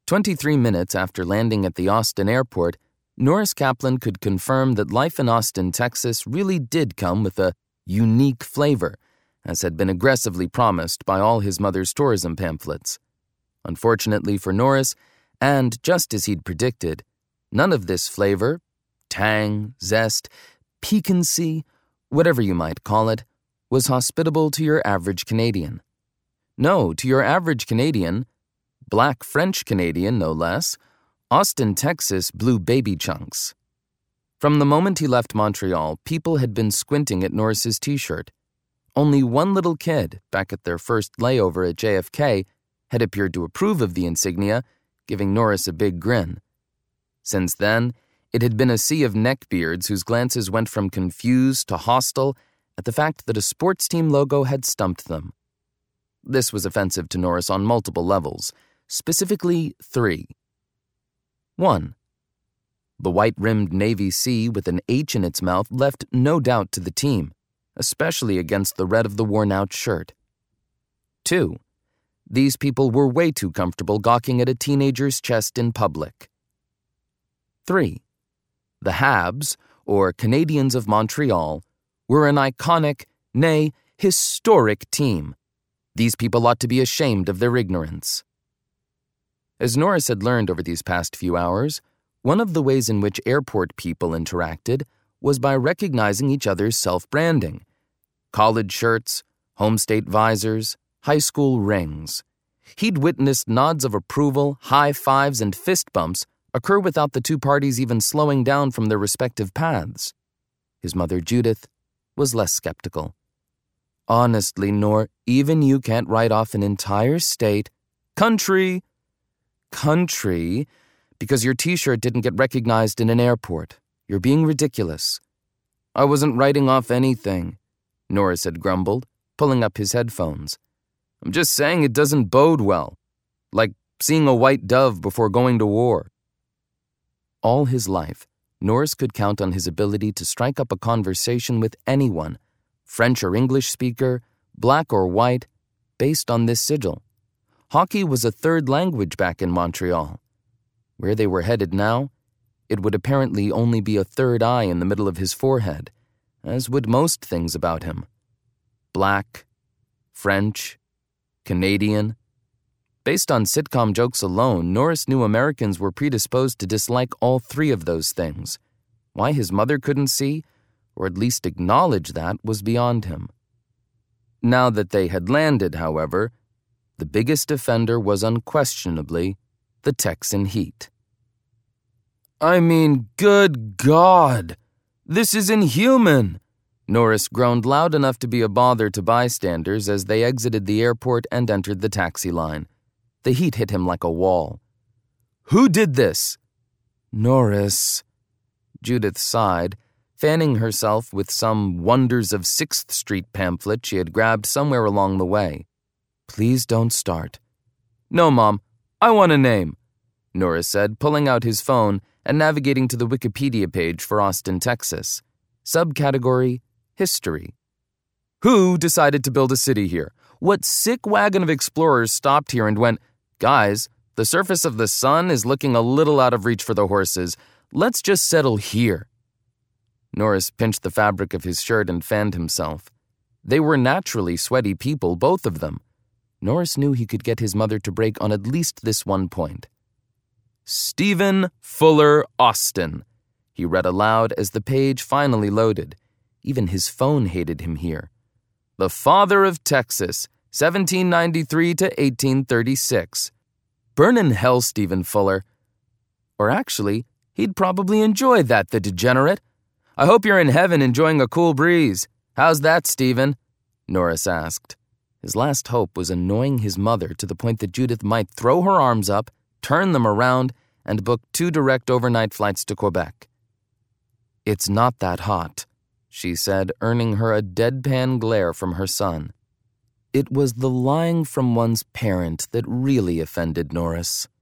23 minutes after landing at the Austin airport, Norris Kaplan could confirm that life in Austin, Texas really did come with a unique flavor, as had been aggressively promised by all his mother's tourism pamphlets. Unfortunately for Norris, and just as he'd predicted, none of this flavor, tang, zest, piquancy, whatever you might call it, was hospitable to your average Canadian. No, to your average Canadian, black French Canadian no less, Austin, Texas blew baby chunks. From the moment he left Montreal, people had been squinting at Norris's t-shirt. Only one little kid, back at their first layover at JFK, had appeared to approve of the insignia, giving Norris a big grin. Since then, it had been a sea of neckbeards whose glances went from confused to hostile at the fact that a sports team logo had stumped them. This was offensive to Norris on multiple levels, specifically 3. 1. The white-rimmed Navy C with an H in its mouth left no doubt to the team, especially against the red of the worn-out shirt. 2. These people were way too comfortable gawking at a teenager's chest in public. 3. The Habs, or Canadiens of Montreal, were an iconic, nay, historic team. These people ought to be ashamed of their ignorance. As Norris had learned over these past few hours, one of the ways in which airport people interacted was by recognizing each other's self-branding. College shirts, home state visors, high school rings. He'd witnessed nods of approval, high fives, and fist bumps occur without the two parties even slowing down from their respective paths. His mother, Judith, was less skeptical. Honestly, Nor, even you can't write off an entire state, country, because your t-shirt didn't get recognized in an airport. You're being ridiculous. I wasn't writing off anything, Norris had grumbled, pulling up his headphones. I'm just saying it doesn't bode well. Like seeing a white dove before going to war. All his life, Norris could count on his ability to strike up a conversation with anyone, French or English speaker, black or white, based on this sigil. Hockey was a third language back in Montreal. Where they were headed now, it would apparently only be a third eye in the middle of his forehead, as would most things about him. Black, French, Canadian. Based on sitcom jokes alone, Norris knew Americans were predisposed to dislike all 3 of those things. Why his mother couldn't see, or at least acknowledge that, was beyond him. Now that they had landed, however, the biggest offender was unquestionably the Texan Heat. I mean, good God! This is inhuman! Norris groaned loud enough to be a bother to bystanders as they exited the airport and entered the taxi line. The heat hit him like a wall. Who did this? Norris. Judith sighed, fanning herself with some Wonders of 6th Street pamphlet she had grabbed somewhere along the way. Please don't start. No, Mom. I want a name, Norris said, pulling out his phone and navigating to the Wikipedia page for Austin, Texas. Subcategory, History. Who decided to build a city here? What sick wagon of explorers stopped here and went, guys, the surface of the sun is looking a little out of reach for the horses. Let's just settle here. Norris pinched the fabric of his shirt and fanned himself. They were naturally sweaty people, both of them. Norris knew he could get his mother to break on at least this one point. Stephen Fuller Austin, he read aloud as the page finally loaded. Even his phone hated him here. The father of Texas, 1793 to 1836. Burn in hell, Stephen Fuller. Or actually, he'd probably enjoy that, the degenerate. I hope you're in heaven enjoying a cool breeze. How's that, Stephen? Norris asked. His last hope was annoying his mother to the point that Judith might throw her arms up, turn them around, and book 2 direct overnight flights to Quebec. It's not that hot, she said, earning her a deadpan glare from her son. It was the lying from one's parent that really offended Norris.